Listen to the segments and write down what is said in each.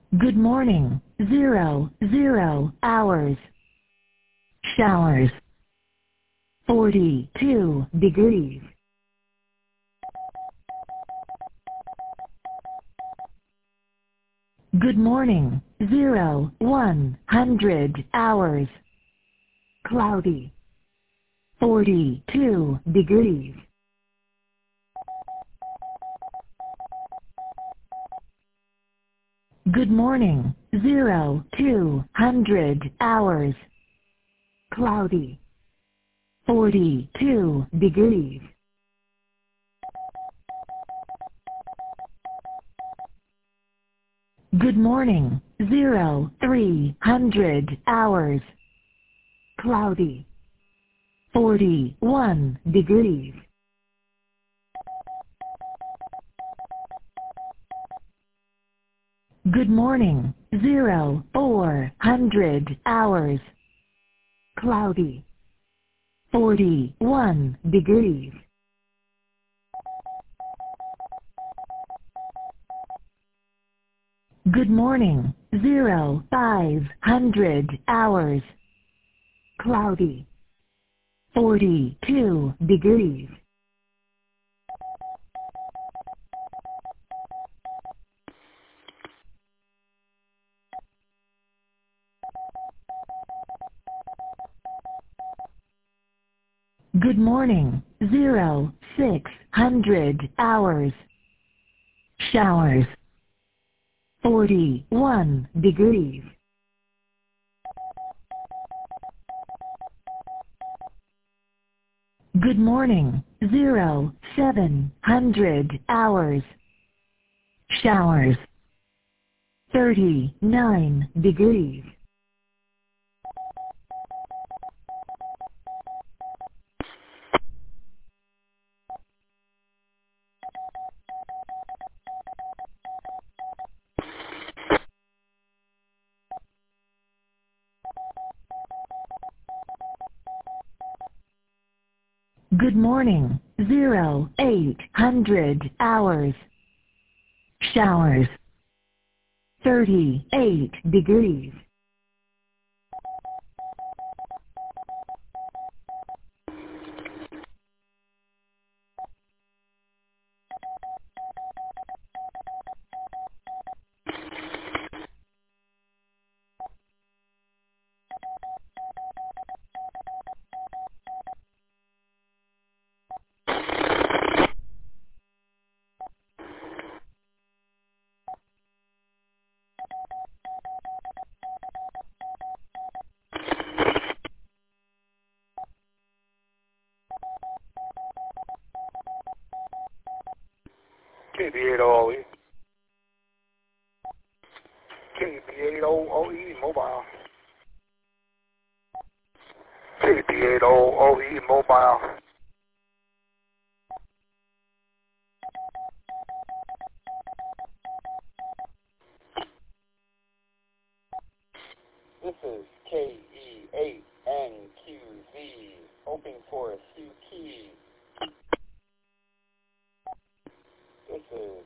Good morning. 00 hours. Showers. 42 degrees. Good morning. 100 hours. Cloudy. 42 degrees. Good morning. 200 hours. Cloudy. 42 degrees. Good morning. 300 hours. Cloudy. 41 degrees. Good morning. 400 hours. Cloudy. 41 degrees. Good morning. 500 hours. Cloudy. 42 degrees. Good morning. 600 hours. Showers. 41 degrees. Good morning. 700 hours. Showers. 39 degrees. Good morning. 800 hours. Showers. 38 degrees. KB8OE. KB8OE mobile. KB8OE mobile. This is KE8NQZ, hoping for a CQ. This is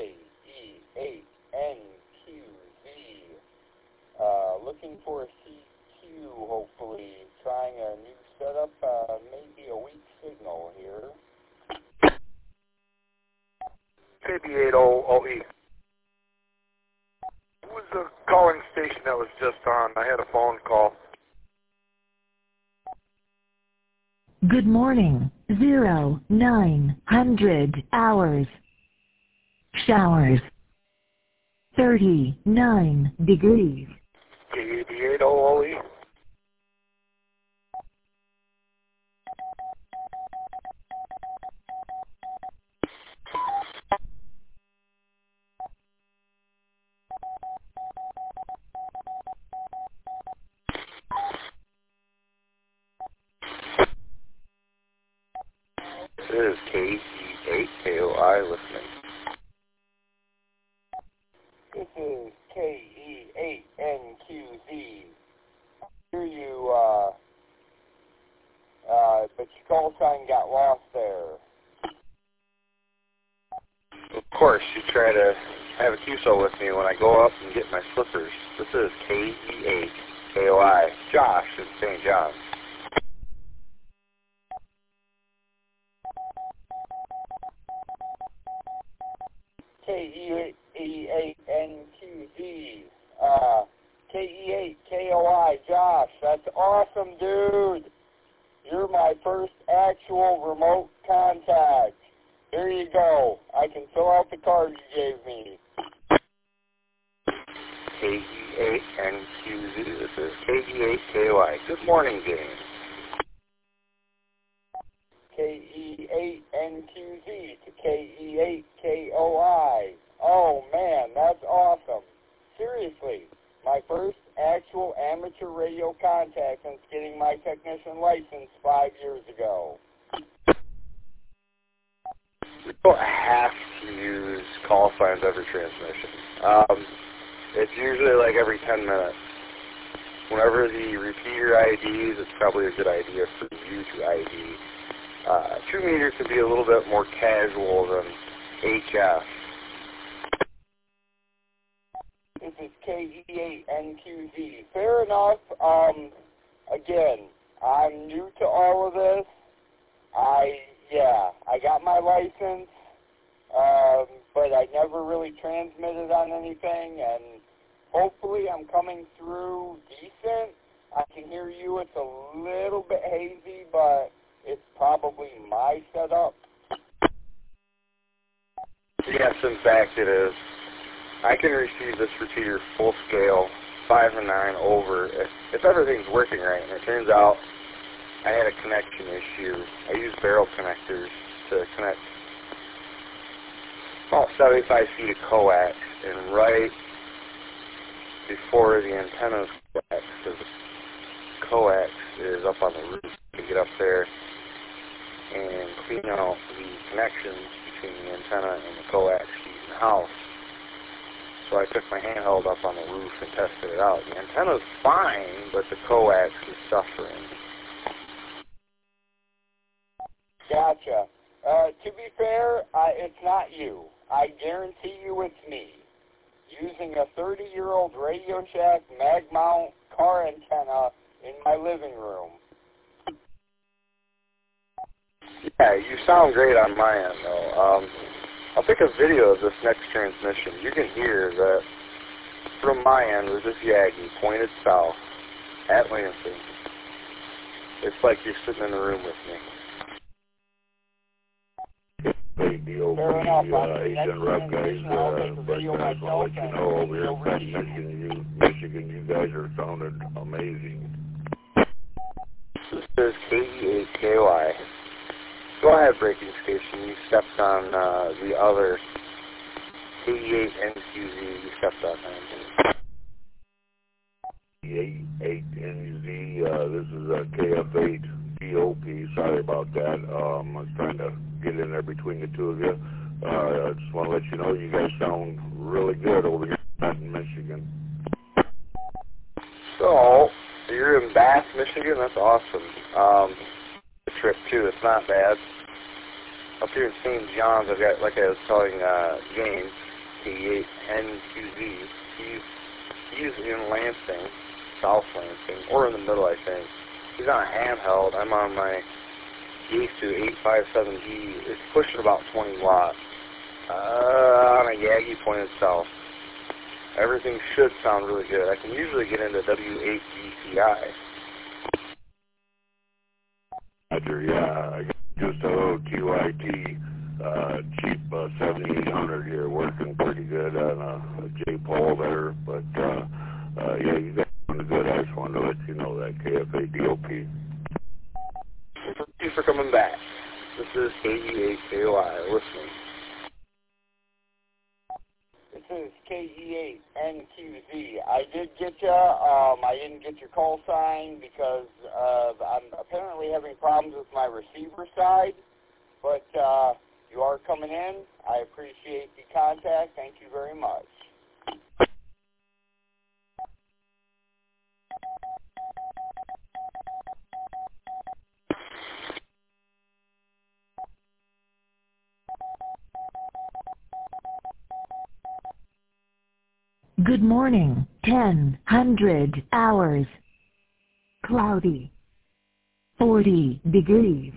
KE8NQZ, looking for a CQ, hopefully. Trying a new setup, maybe a weak signal here. KB8OE. Who was the calling station that was just on? I had a phone call. Good morning. 900 hours. Showers. 39 degrees. KB8OE. This is KE8KOI listening. This is KE8NQZ. Hear you, but your call sign got lost there. Of course, you try to I have a QSO with me when I go up and get my slippers. This is KE8KOI, Josh in St. John. KE8NQZ, KE8KOI, Josh, that's awesome, dude. You're my first actual remote contact. Here you go. I can fill out the card you gave me. KE8NQZ, this is KE8KOI. Good morning, James. KE8NQZ to KE8KOI. Oh, man, that's awesome. Seriously, my first actual amateur radio contact since getting my technician license 5 years ago. We don't have to use call signs every transmission. It's usually like every 10 minutes. Whenever the repeater IDs, it's probably a good idea for you to ID. 2 meters can be a little bit more casual than HF. This is KE8NQZ. Fair enough. Again, I'm new to all of this. I got my license, but I never really transmitted on anything, and hopefully I'm coming through decent. I can hear you. It's a little bit hazy, but it's probably my setup. Yes, in fact it is. I can receive this repeater full scale, 5 and 9 over, if everything's working right. And it turns out I had a connection issue. I used barrel connectors to connect about 75 feet of coax, and right before the antenna's coax, because the coax is up on the roof, to get up there and clean out the connections between the antenna and the coax feed in the house. So I took my handheld up on the roof and tested it out. The antenna's fine, but the coax is suffering. Gotcha. To be fair, it's not you. I guarantee you it's me. Using a 30-year-old Radio Shack mag mount car antenna in my living room. Yeah, you sound great on my end, though. I'll take a video of this next transmission. You can hear that from my end with this Yagi pointed south at Lansing. It's like you're sitting in the room with me. Fair enough. Agent Rep guys, but I just want to let you know over here in Michigan, you guys are sounding amazing. This is KE8KOI. Go ahead, breaking station. You stepped on the other KE8NQZ. You stepped on that. KE8NZ, this is a KF8 DOP. Sorry about that. I was trying to get in there between the two of you. I just want to let you know you guys sound really good over here in Michigan. So, you're in Bath, Michigan? That's awesome. The trip, too. It's not bad. Up here in St. John's, I've got, like I was telling James, KE8NQZ. He's in Lansing, South Lansing, or in the middle, I think. He's on a handheld. I'm on my Yaesu 857G. It's pushing about 20 watts. On a Yagi pointed south. Everything should sound really good. I can usually get into W8GCI. Roger, yeah. I got just a little QIT cheap 7800 here, working pretty good on a J-Pole there. But, yeah, you guys are doing good. I just wanted to let you know that KFA DOP. Thank you for coming back. This is KE8KOI listening. This is KE8NQZ. I did get you. I didn't get your call sign because I'm apparently having problems with my receiver side. But you are coming in. I appreciate the contact. Thank you very much. Good morning, 10:00 hours. Cloudy. 40 degrees.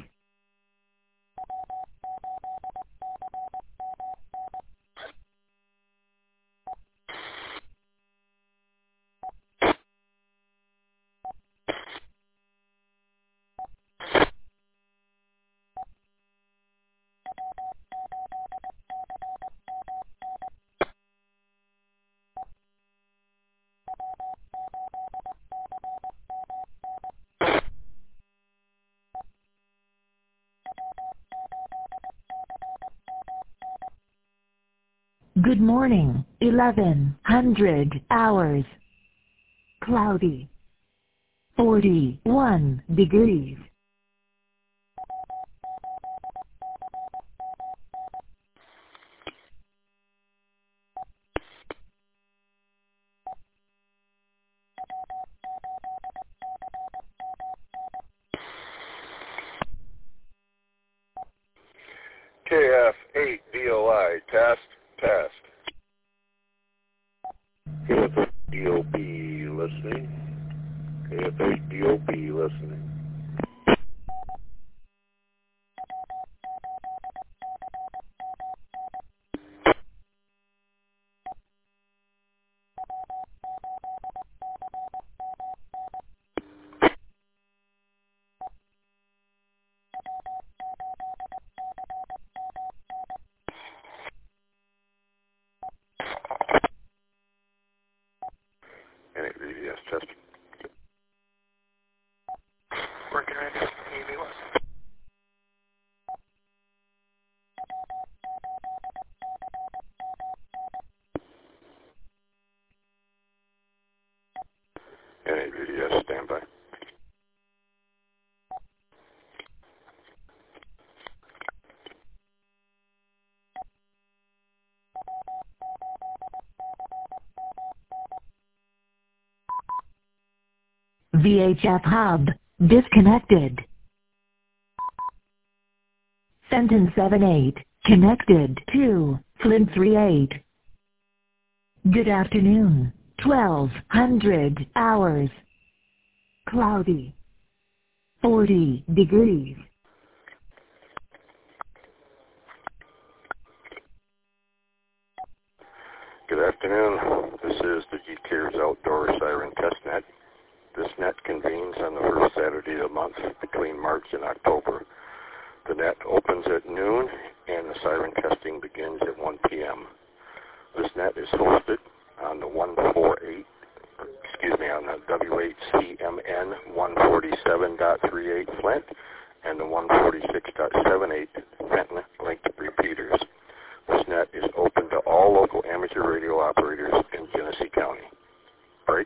Good morning, 11:00 hours. Cloudy. 41 degrees. KF8DOI, test, test. KF8DOB listening. KF8DOB listening. Yes, test. Working right now. EV West. NAVDS, standby. VHF hub disconnected. Fenton 78 connected to Flint 38. Good afternoon, 12:00 hours. Cloudy. 40 degrees. Good afternoon. This is the G-Cares Outdoor Siren Test Net. This net convenes on the first Saturday of the month between March and October. The net opens at noon and the siren testing begins at 1 p.m. This net is hosted on the on the WHCMN 147.38 Flint and the 146.78 Fenton linked repeaters. This net is open to all local amateur radio operators in Genesee County. Break.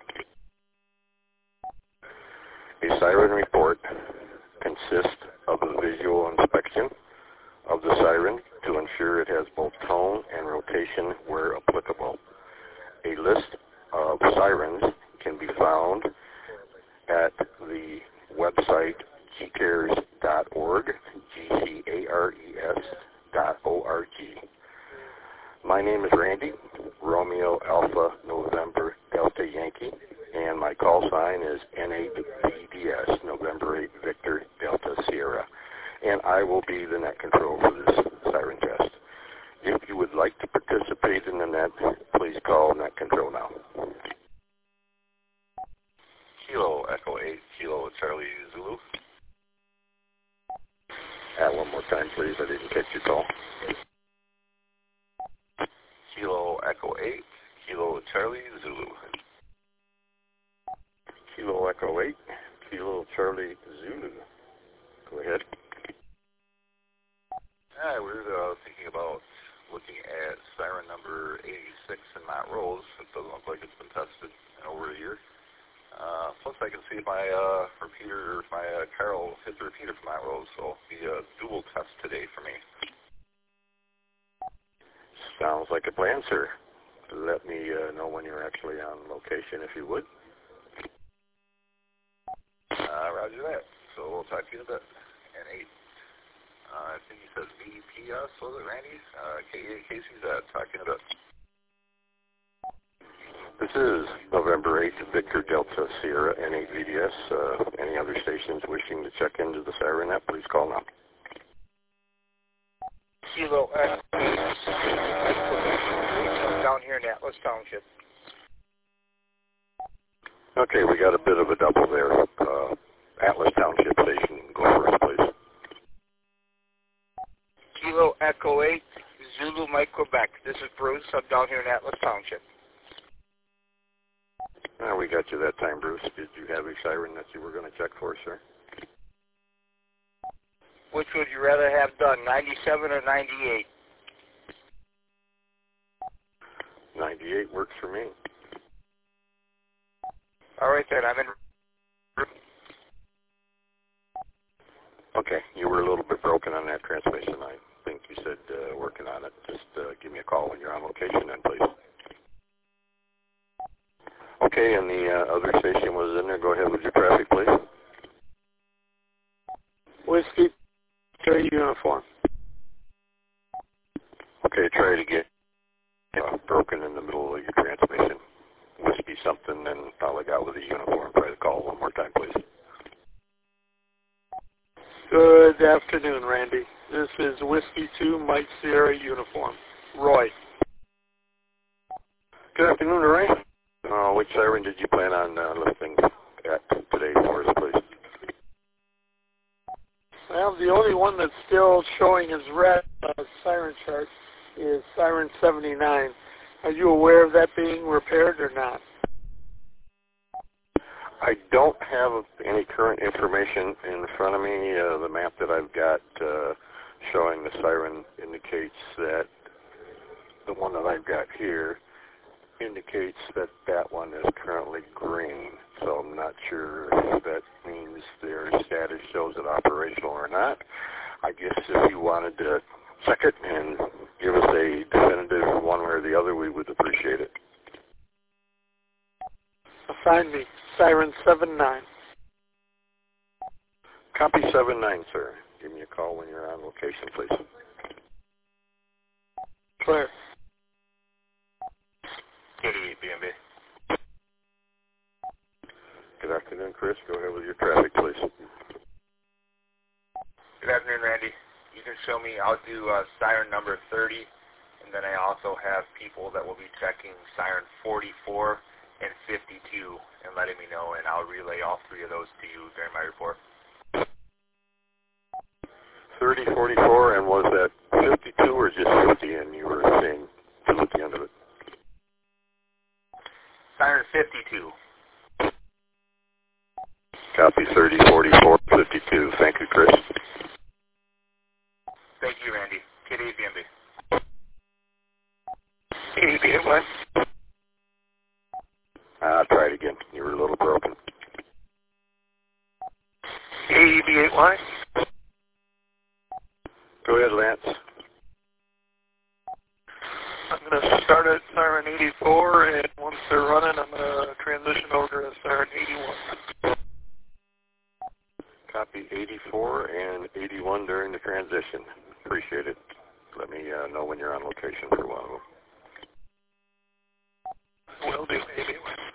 A siren report consists of a visual inspection of the siren to ensure it has both tone and rotation where applicable. A list of sirens can be found at the website gcares.org, GCARES.org. My name is Randy, Romeo Alpha November Delta Yankee, and my call sign is NAVDS, November 8 Victor Delta Sierra, and I will be the net control for this siren test. If you would like to participate in the net, please call net control now. Kilo Echo 8, Kilo Charlie Zulu. One more time, please. I didn't catch your call. Kilo Echo 8, Kilo Charlie Zulu. Kilo Echo 8, Kilo Charlie Zulu. Go ahead. We're thinking about looking at siren number 86 in Mount Rose. It doesn't look like it's been tested in over a year. Plus, I can see my repeater, my Carol hit the repeater for Mount Rose, so it'll be a dual test today for me. Sounds like a plan, sir. Let me know when you're actually on location, if you would. Roger that. So we'll talk to you in a bit. And 8. I think he says VPS, was it, Randy? Casey's talking about. This is November 8th, Victor Delta Sierra N8VDS. Any other stations wishing to check into the siren net, please call now. Kilo X down here in Atlas Township. Okay, we got a bit of a double there. Atlas Township station, go first, please. Kilo Echo 8, Zulu Mike Quebec. This is Bruce. I'm down here in Atlas Township. We got you that time, Bruce. Did you have a siren that you were going to check for, sir? Which would you rather have done, 97 or 98? 98 works for me. All right, then. I'm in. Okay, you were a little bit broken on that transmission. I think you said working on it. Just give me a call when you're on location then, please. Okay, and the other station was in there. Go ahead with your traffic, please. Whiskey 3 uniform. Okay, try it again. Broken in the middle of your transmission. Whiskey something, and all I got was a uniform. Try to call one more time, please. Good afternoon, Randy. This is Whiskey 2 Mike Sierra uniform. Roy. Good afternoon, Roy. Which siren did you plan on listening at today for us, please? Well, the only one that's still showing as red on the siren chart is Siren 79. Are you aware of that being repaired or not? I don't have any current information in front of me. The map that I've got showing the siren indicates that the one that I've got here indicates that that one is currently green. So I'm not sure if that means their status shows it operational or not. I guess if you wanted to check it and give us a definitive one way or the other, we would appreciate it. Assign me Siren 79. Copy 79, sir. Give me a call when you're on location, please. Clear. KD8BMB. Good afternoon, Chris. Go ahead with your traffic, please. Good afternoon, Randy. You can show me, I'll do siren number 30, and then I also have people that will be checking siren 44 and 52 and letting me know, and I'll relay all three of those to you during my report. 30, 44, and was that 52 or just 50, and you were saying two at the end of it? Siren 52. Copy 30, 44, 52. Thank you, Chris. Thank you, Randy. KD8BMB. KD8BMB. Try it again. You were a little broken. KD8Y. Go ahead, Lance. I'm going to start at Siren 84, and once they're running, I'm going to transition over to Siren 81. Copy 84 and 81 during the transition. Appreciate it. Let me know when you're on location for one of them. Will do, maybe.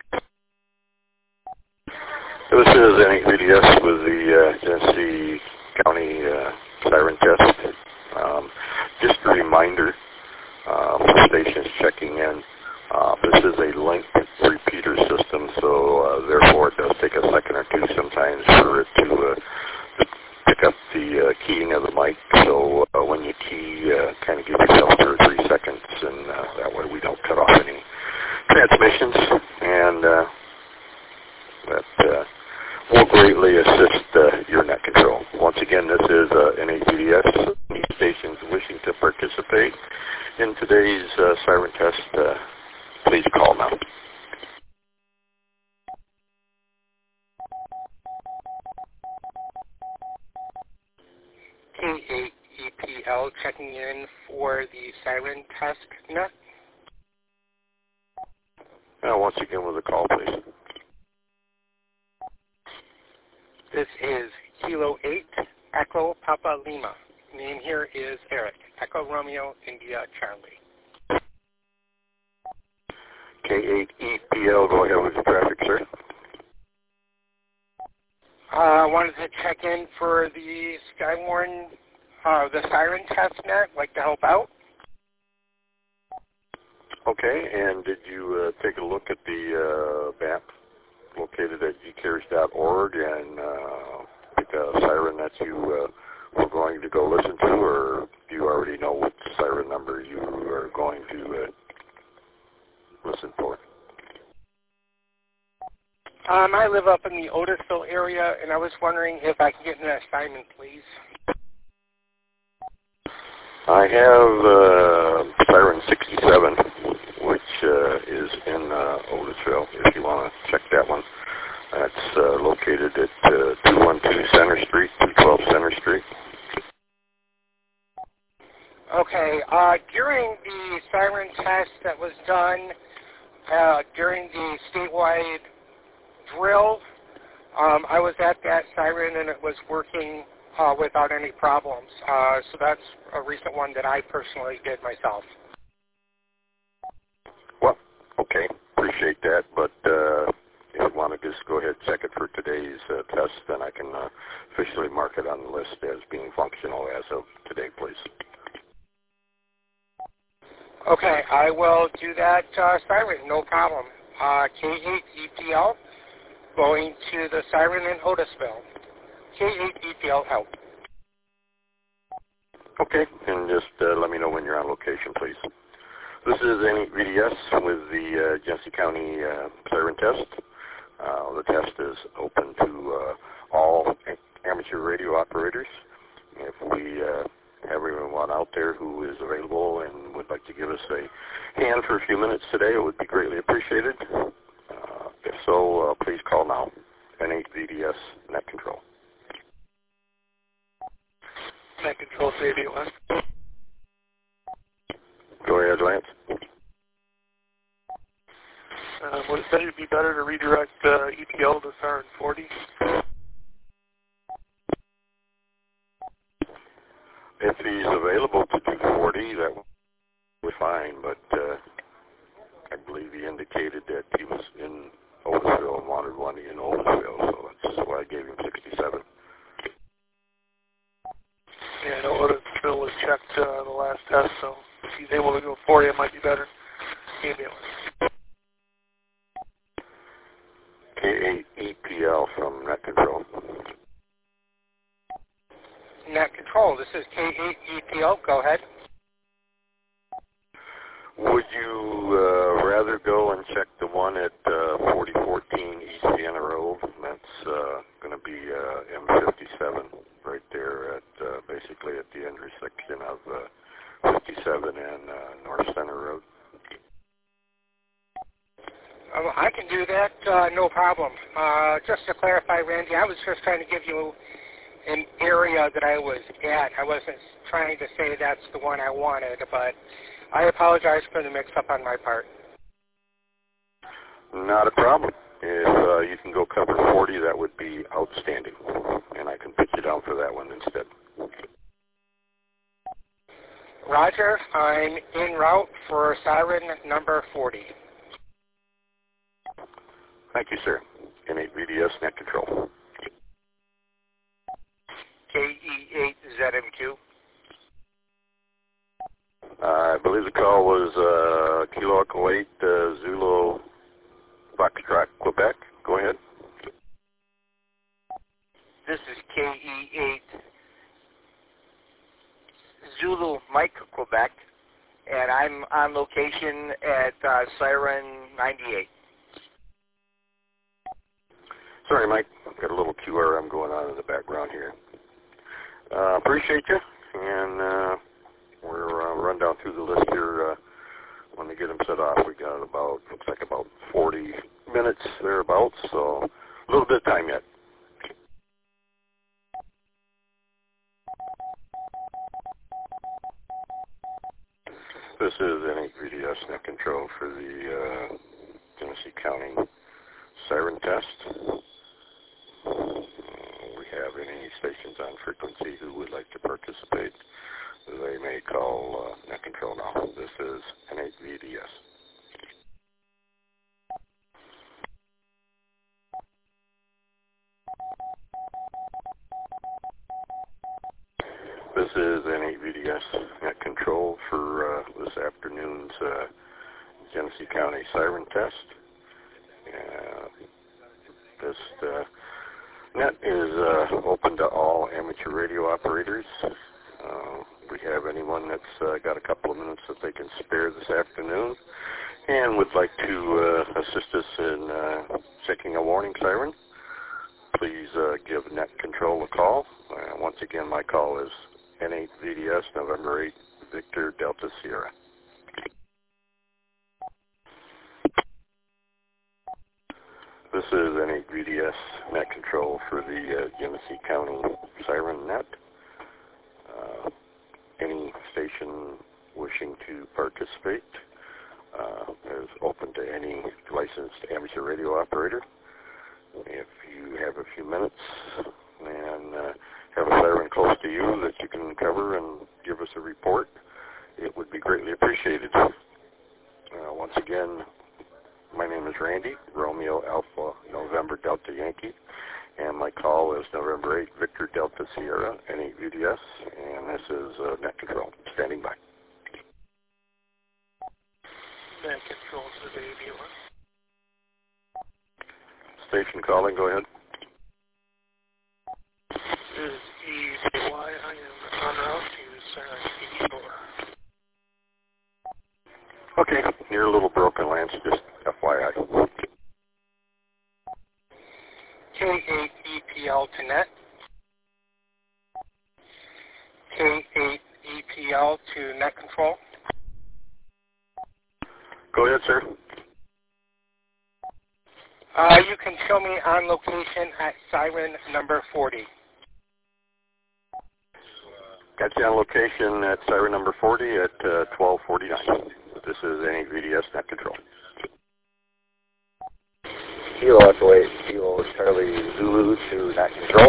This is N8VDS with the Genesee County siren test. Just a reminder for stations checking in. This is a linked repeater system, so therefore it does take a second or two sometimes for it to pick up the keying of the mic. So when you key, kind of give yourself 2 or 3 seconds, and that way we don't cut off any transmissions, and that will greatly assist your net control. Once again, this is N8VDS. Stations wishing to participate in today's siren test, please call now. K8EPL checking in for the siren test net. Once again with a call, please. This is Kilo 8, Echo Papa Lima. Name here is Eric. Echo Romeo, India, Charlie. K8EPL, go ahead with the traffic, sir. I wanted to check in for the Skywarn, the siren test net, like to help out. Okay, and did you take a look at the map located at gcares.org and pick a siren that you were going to go listen to, or do you already know what siren number you are going to listen for? I live up in the Otisville area, and I was wondering if I can get an assignment, please. I have siren 67, which is in Otisville, if you want to check that one. That's located at 212 Center Street, 212 Center Street. Okay, during the siren test that was done during the statewide drill, I was at that siren and it was working without any problems. So that's a recent one that I personally did myself. Well, okay, appreciate that, but if you want to just go ahead and check it for today's test, then I can officially mark it on the list as being functional as of today, please. Okay, I will do that siren, no problem. K8EPL, going to the siren in Otisville. K8EPL help. Okay, and just let me know when you're on location, please. This is N8VDS with the Genesee County siren test. The test is open to all amateur radio operators. If we have everyone out there who is available and would like to give us a hand for a few minutes today, it would be greatly appreciated. If so, please call now. N8VDS Net Control. Net Control, Radio. Go ahead, Lance. Would it be better to redirect EPL to siren 40? If he's available to do 40, that would be fine, but I believe he indicated that he was in Otisville and wanted one in Otisville, so that's why I gave him 67. Yeah, I know Otisville was checked the last test, so if he's able to go 40, it might be better. Ambulance. K8EPL from Net Control. Net Control, this is K8EPL, go ahead. Would you rather go and check the one at 4014 East Vienna Road? That's going to be M57 right there at basically at the intersection of 57 and North Center Road. I can do that, no problem. Just to clarify, Randy, I was just trying to give you an area that I was at. I wasn't trying to say that's the one I wanted, but I apologize for the mix-up on my part. Not a problem. If you can go cover 40, that would be outstanding, and I can put you down for that one instead. Roger, I'm en route for siren number 40. Thank you, sir. N8VDS Net Control. KE8ZMQ. I believe the call was Kilo Echo 8 Zulu Foxtrot, Quebec. Go ahead. This is KE8 Zulu Mike, Quebec, and I'm on location at Siren 98. Sorry, Mike. I've got a little QRM going on in the background here. Appreciate you, and we're run down through the list here. When they get them set off, we got about, looks like about 40 minutes thereabouts, so a little bit of time yet. This is N8VDS Net Control for the Genesee County siren test. We have any stations on frequency who would like to participate, they may call Net Control now. This is N8VDS. This is N8VDS Net Control for this afternoon's Genesee County siren test. This net is open to all amateur radio operators. We have anyone that's got a couple of minutes that they can spare this afternoon and would like to assist us in checking a warning siren. Please give Net Control a call. Once again, my call is N8VDS November 8 Victor Delta Sierra. This is N8VDS Net Control for the Genesee County Siren Net. Any station wishing to participate is open to any licensed amateur radio operator. If you have a few minutes and have a siren close to you that you can cover and give us a report, it would be greatly appreciated. Once again, my name is Randy, Romeo Alpha November Delta Yankee, and my call is November 8 Victor Delta Sierra, N8VDS, and this is Net Control. Standing by. Net Control to the radio. Station calling, go ahead. This is EY. I am en route to Sarah. Okay, you're a little broken, Lance, just FYI. K8EPL to net. K8EPL to Net Control. Go ahead, sir. You can show me on location at siren number 40. Got you on location at siren number 40 at 12:49. This is N8VDS Net Control. Kilo Echo 8, Kilo Charlie Zulu to Net Control.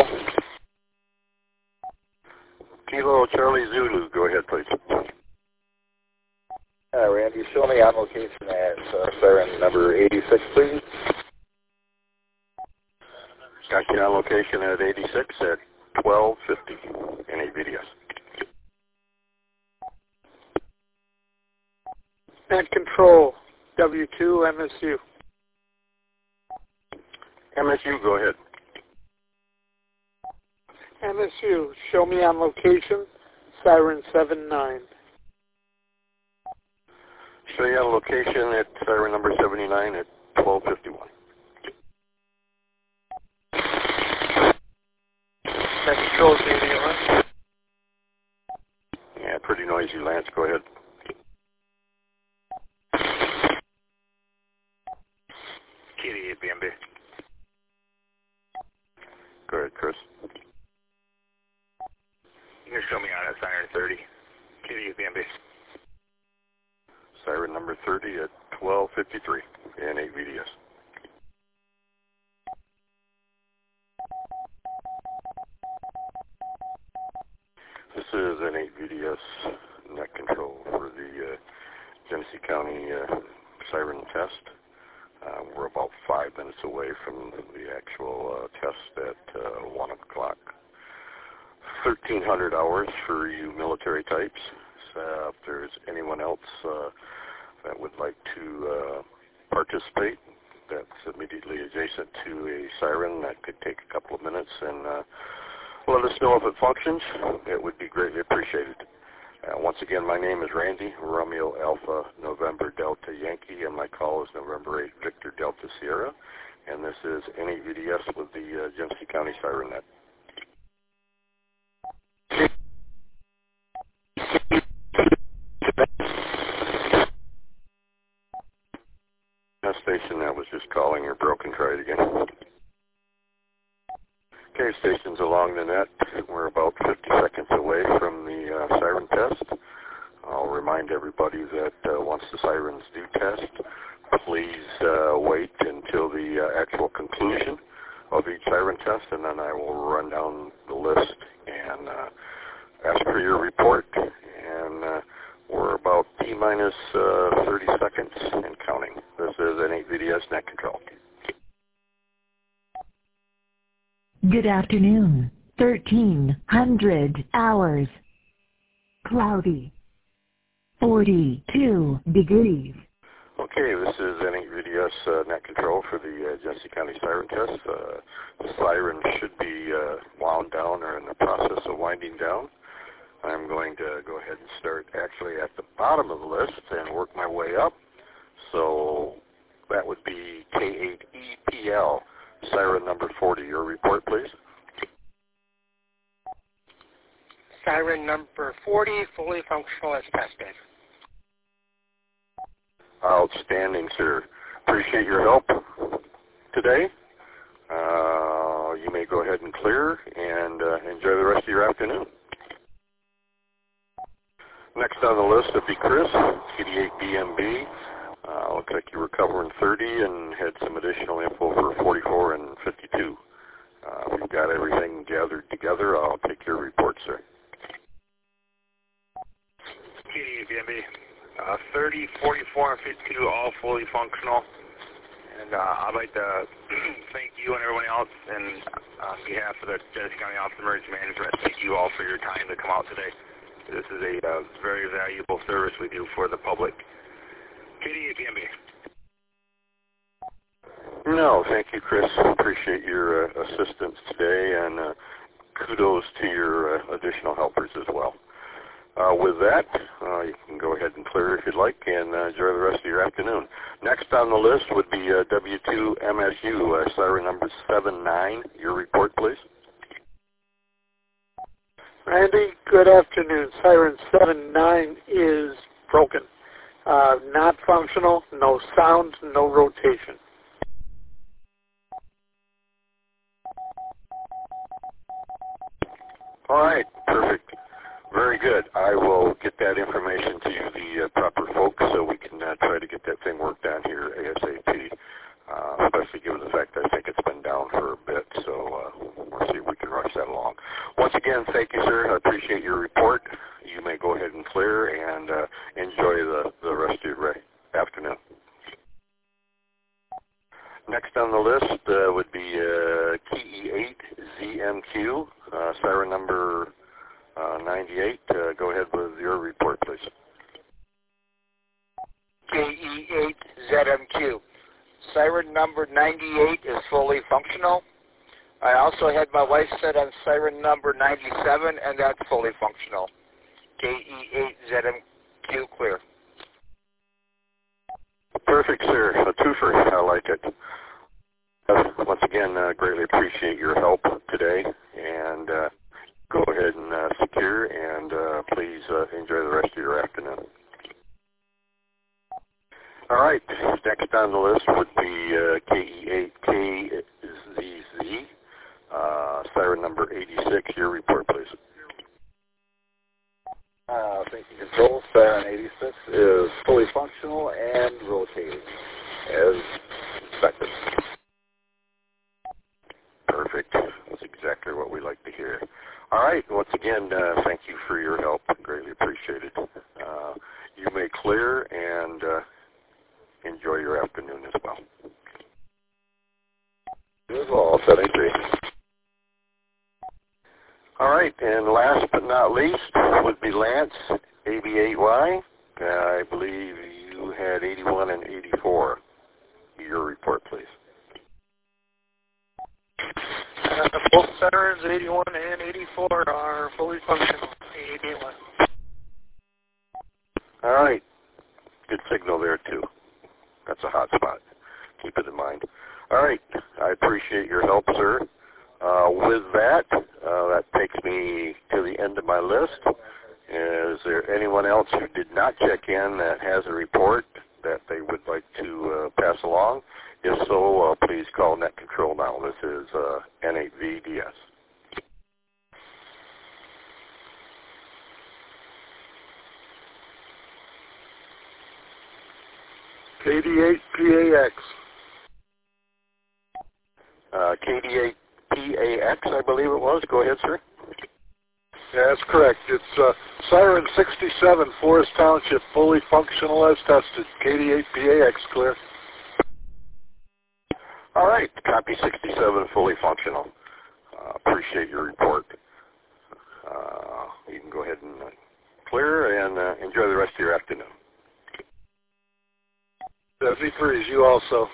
Kilo Charlie Zulu, go ahead, please. Randy, show me on location at siren number 86, please. Got you on location at 86 at 12:50, N8VDS. Net Control, W2 MSU. MSU, go ahead. MSU, show me on location, siren 79. Show you on location at siren number 79 at 12:51. Net Control to the radio. Yeah, pretty noisy, Lance, go ahead. Kitty, BMB. Go ahead, Chris. You can show me on at siren 30. Kitty, BMB. Siren number 30 at 12:53, N8VDS. This is N8VDS Net Control for the Genesee County siren test. We're about 5 minutes away from the actual test at 1 o'clock. 1,300 hours for you military types. So if there's anyone else that would like to participate, that's immediately adjacent to a siren, that could take a couple of minutes and let us know if it functions. It would be greatly appreciated. Once again, my name is Randy, Romeo Alpha November Delta Yankee, and my call is November 8 Victor Delta Sierra, and this is N8VDS with the Genesee County Siren Net. That station that was just calling, you're broken, try it again. Okay, stations along the net, we're about 50 seconds away from the siren test. I'll remind everybody that once the sirens do test, please wait until the actual conclusion of each siren test, and then I will run down the list and ask for your report. And we're about T-minus 30 seconds and counting. This is N8VDS Net Control. Good afternoon. 1,300 hours. cloudy. 42 degrees. Okay, this is N8VDS net control for the Genesee County siren test. The siren should be wound down or in the process of winding down. I'm going to go ahead and start actually at the bottom of the list and work my way up. So that would be K8EPL, siren number 40. Your report, please. Siren number 40, fully functional as tested. Outstanding, sir. Appreciate your help today. You may go ahead and clear and enjoy the rest of your afternoon. Next on the list would be Chris, KD8BMB. Looks like you were covering 30 and had some additional info for 44 and 52. We've got everything gathered together. I'll take your report, sir. KD8BMB. 30, 44, and 52 all fully functional. And I'd like to thank you and everyone else, and on behalf of the Genesee County Office of Emergency Management, thank you all for your time to come out today. This is a very valuable service we do for the public. KD8BMB. No, thank you, Chris. Appreciate your assistance today, and kudos to your additional helpers as well. With that, you can go ahead and clear if you'd like, and enjoy the rest of your afternoon. Next on the list would be W2MSU, siren number 79. Your report, please. Randy, good afternoon. Siren 79 is broken. Not functional, no sound, no rotation. All right, perfect. Very good. I will get that information to you, the proper folks, so we can try to get that thing worked on here ASAP, especially given the fact that I think it's been down for a bit, so we'll see if we can rush that along. Once again, thank you, sir. I appreciate your report. You may go ahead and clear and enjoy the rest of your afternoon. Next on the list would be KE8ZMQ, siren number 98. Go ahead with your report, please. KE8ZMQ. Siren number 98 is fully functional. I also had my wife set on siren number 97, and that's fully functional. KE8ZMQ clear. Perfect, sir. A twofer. I like it. Once again, greatly appreciate your help today, and go ahead and secure, and please enjoy the rest of your afternoon. All right, next on the list would be KE8KZZ, siren number 86. Your report, please. Thank you, Control. Siren 86 is fully functional and rotating as expected. Perfect. That's exactly what we like to hear. All right. Once again, thank you for your help. Greatly appreciated. You may clear and enjoy your afternoon as well. You as well, 73. All right. And last but not least would be Lance, AB8Y. I believe you had 81 and 84. Your report, please. Both sirens, 81 and 84, are fully functional. 81. All right. Good signal there, too. That's a hot spot. Keep it in mind. All right. I appreciate your help, sir. With that, that takes me to the end of my list. Is there anyone else who did not check in that has a report that they would like to pass along? If so, please call Net Control now. This is N8VDS. KD8PAX. KD8PAX, I believe it was. Go ahead, sir. Yeah, that's correct. It's Siren 67, Forest Township, fully functional as tested. KD8PAX clear. All right, copy 67, fully functional. Appreciate your report. You can go ahead and clear, and enjoy the rest of your afternoon. V3 is you also.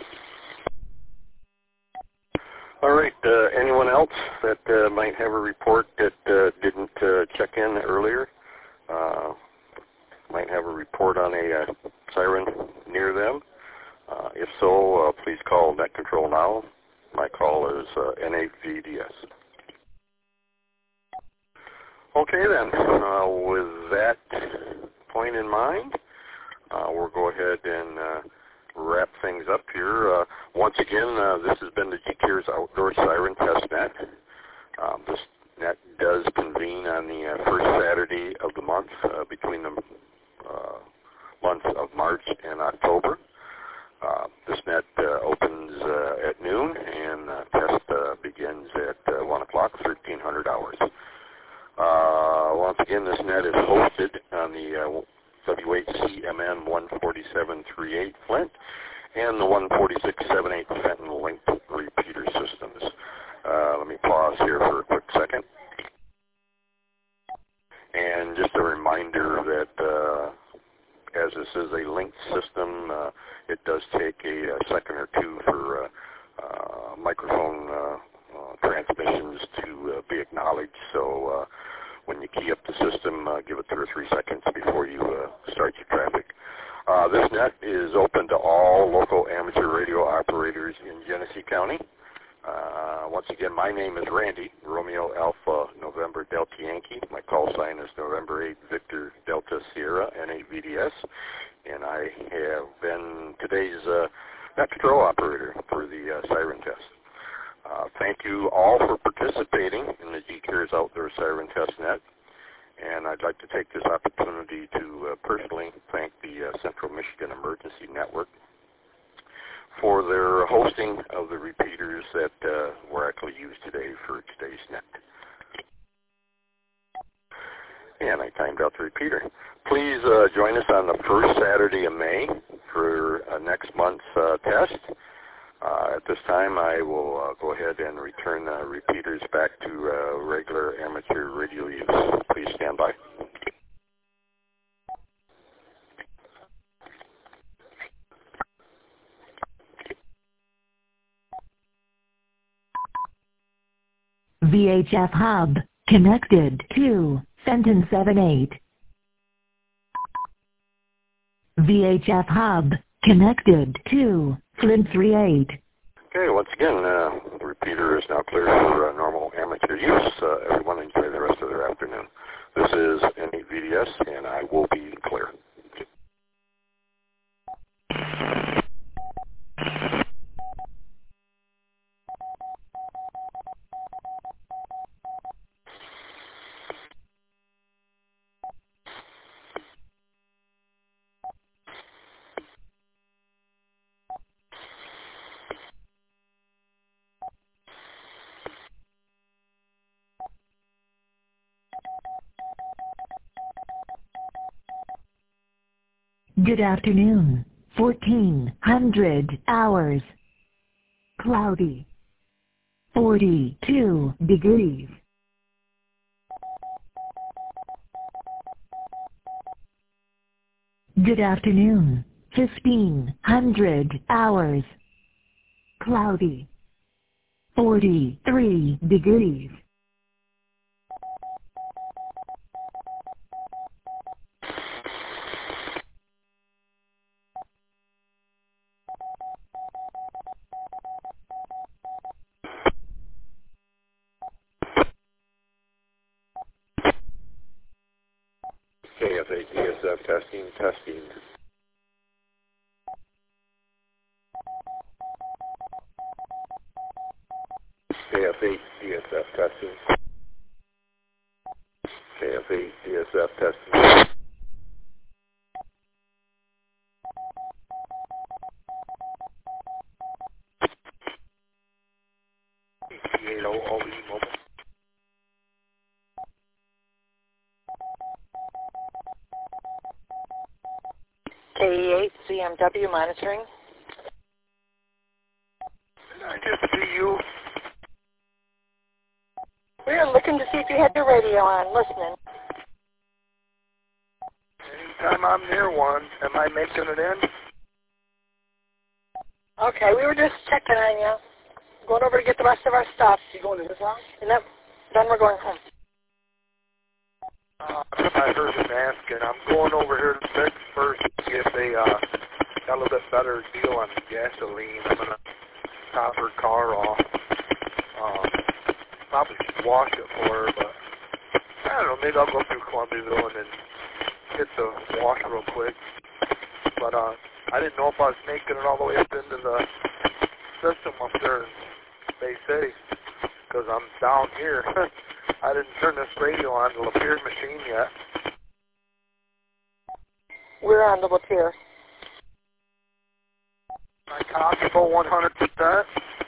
All right, anyone else that might have a report that didn't check in earlier? Might have a report on a siren near them. If so, please call Net Control now. My call is N8VDS. Okay then, with that point in mind, we'll go ahead and wrap things up here. Once again, this has been the GCARES Outdoor Siren Test Net. This net does convene on the first Saturday of the month between the months of March and October. This net opens at noon, and test begins at 1 o'clock, 1300 hours. Once again, this net is hosted on the WHCMN 14738 Flint and the 14678 Fenton linked repeater systems. Let me pause here for a quick second. And just a reminder that as this is a linked system, it does take a second or two for microphone transmissions to be acknowledged. So when you key up the system, give it 2 or 3 seconds before you start your traffic. This net is open to all local amateur radio operators in Genesee County. Once again, my name is Randy, Romeo Alpha November Delta Yankee. My call sign is November 8 Victor Delta Sierra, N8VDS, and I have been today's net control operator for the siren test. Thank you all for participating in the GCARES Outdoor Siren Test Net, and I'd like to take this opportunity to personally thank the Central Michigan Emergency Network for their hosting of the repeaters that were actually used today for today's net. And I timed out the repeater. Please join us on the first Saturday of May for next month's test. At this time, I will go ahead and return the repeaters back to regular amateur radio use. Please stand by. VHF hub connected to Fenton 78. VHF hub connected to Flint 38. Okay, once again, the repeater is now clear for normal amateur use. Everyone enjoy the rest of their afternoon. This is N8VDS, and I will be clear. Good afternoon. 1400 hours. Cloudy. 42 degrees. Good afternoon. 1500 hours. Cloudy. 43 degrees. KFA DSF testing. KFA DSF testing. KFA DSF testing. KE8 CMW monitoring. I just see you. We were looking to see if you had your radio on, listening. I'm near one. Am I making it in? Okay, we were just checking on you. Going over to get the rest of our stuff. You going to this house? And then we're going home. I heard him asking. I'm going over here to fix first to see if they got a little bit better deal on gasoline. I'm going to top her car off. Probably should wash it for her, but I don't know. Maybe I'll go through Columbiaville and then get the wash real quick. But I didn't know if I was making it all the way up into the system up there in Bay City because I'm down here. I didn't turn this radio on the Lapeer machine yet. We're on the Lapeer. My copyable 100%.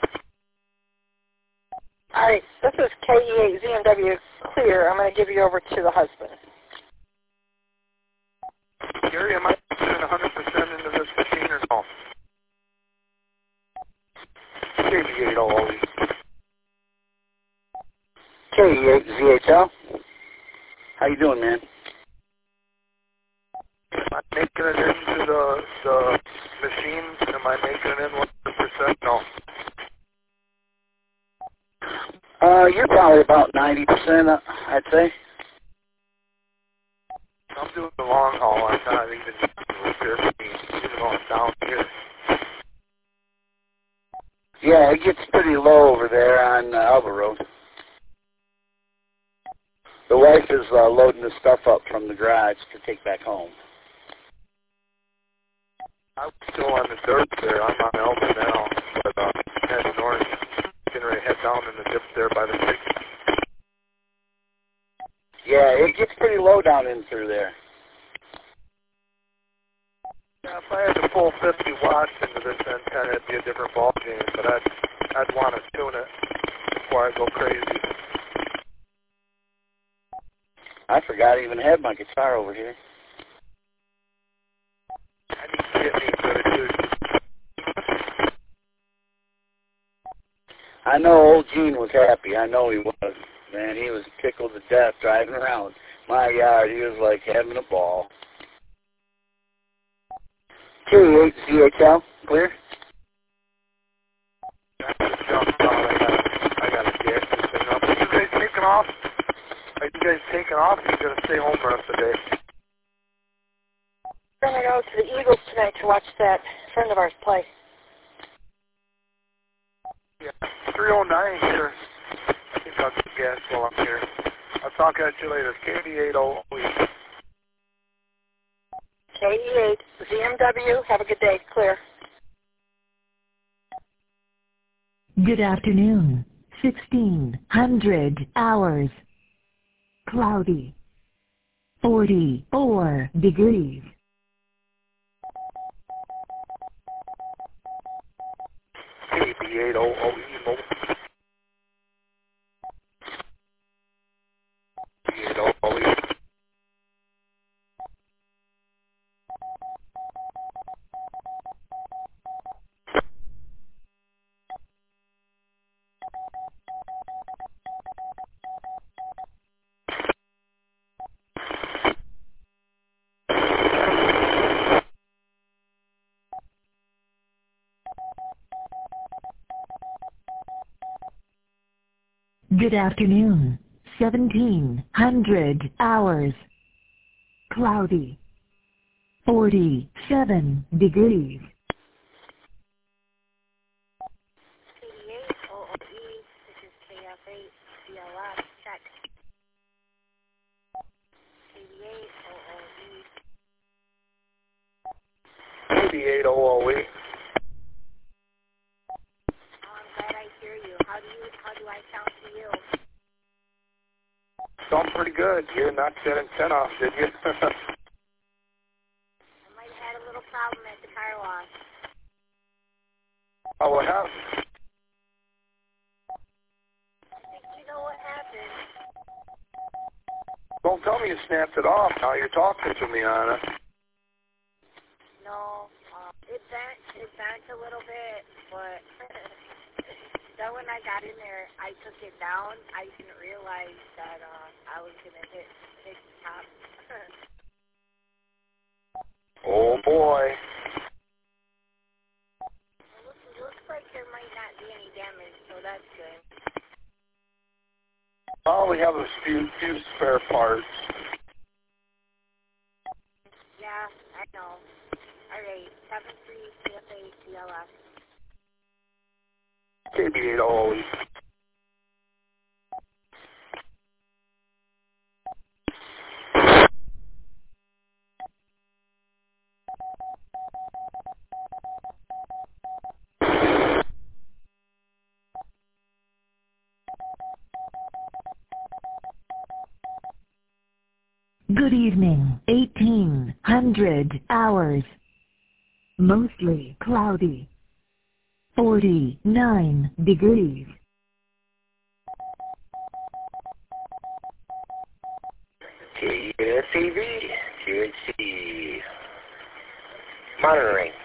All right, this is KE8 ZMW clear. I'm going to give you over to the husband. Gary, am I putting 100% into this machine or no? KE8 always. KE8 ZHL. How you doing, man? Am I making it into the machine? Am I making it in 100%? No. You're probably about 90%, I'd say. I'm doing the long haul. I'm not even here for me, even though I'm down here. Yeah, it gets pretty low over there on Alva Road. The wife is loading the stuff up from the garage to take back home. I'm still on the dirt there. I'm on Elba now, but heading north. Getting ready to head down in the dip there by the creek. Yeah, it gets pretty low down in through there. Yeah, if I had to pull 50 watts into this antenna, it'd be a different ball game, but I'd want to tune it before I go crazy. I forgot I even had my guitar over here. I need to get me good too. I know old Gene was happy. I know he was. Man, he was tickled to death driving around my yard. He was like having a ball. KE8 ZHL, clear? I got to get this thing up. Are you guys taking off? Are you guys taking off? Or are you going to stay home the rest of the day? We're going to go to the Eagles tonight to watch that friend of ours play. Yeah, 309 here. I think I'll get gas while I'm here. I'll talk at you later. KD8 OE. KE8 ZMW. Have a good day. Clear. Good afternoon. 1600 hours. Cloudy. 44 degrees. KB8 OE. KB8 OE. Good afternoon. 1700 hours. Cloudy. 47 degrees. KD8 OOE. This is KF8 CLF. Check. KD8 OOE. KD8 OE. I'm glad I hear you. How do I sound to you? Sound pretty good. You knocked that antenna off, did you? I might have had a little problem at the car wash. Oh, what happened? I think you know what happened. Don't tell me you snapped it off. Now you're talking to me on it. No, it bent a little bit, but then when I got in there, I took it down. I didn't realize that I was going to hit the top. boy. Looks like there might not be any damage, so that's good. Oh, we have a few spare parts. Yeah, I know. Alright, 73 CFA CLS. KB8 always. Good evening, 1800 hours. Mostly cloudy. 49 degrees. KSAV, QHC. Monitoring.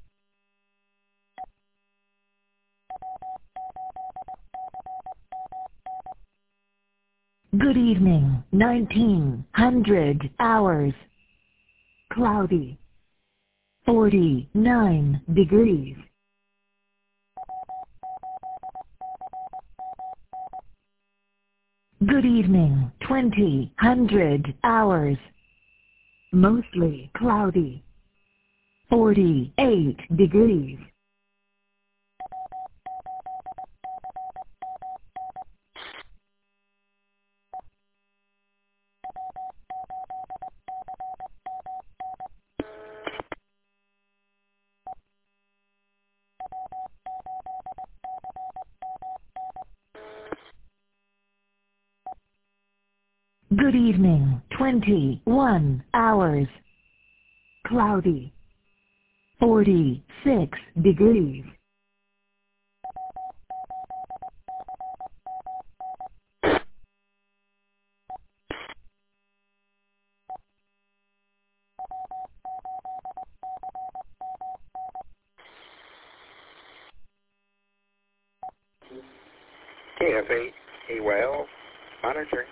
Good evening, 1900 hours. Cloudy. 49 degrees. Good evening, 2000 hours. Mostly cloudy. 48 degrees. Good evening, 21 hours. Cloudy. 46 degrees. KF8, AYL, monitoring.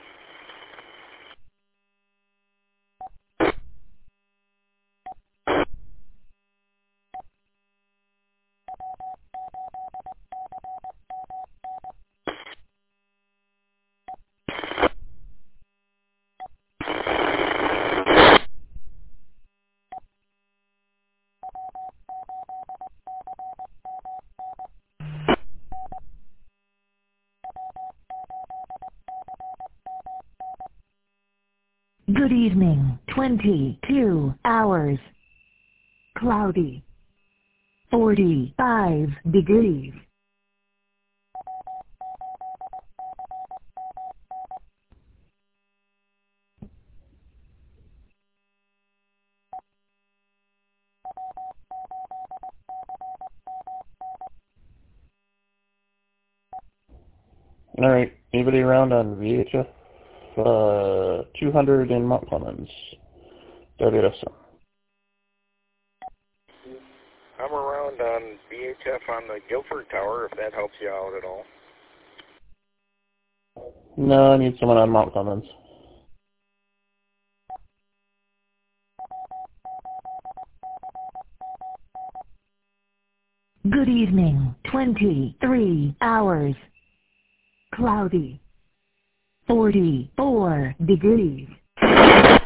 Good evening, 22 hours. Cloudy. 45 degrees. Alright, anybody around on VHF 200 in Mount Clemens? WSM. I'm around on VHF on the Guilford Tower, if that helps you out at all. No, I need someone on Mount Clemens. Good evening, 23 hours. Cloudy. 44 degrees.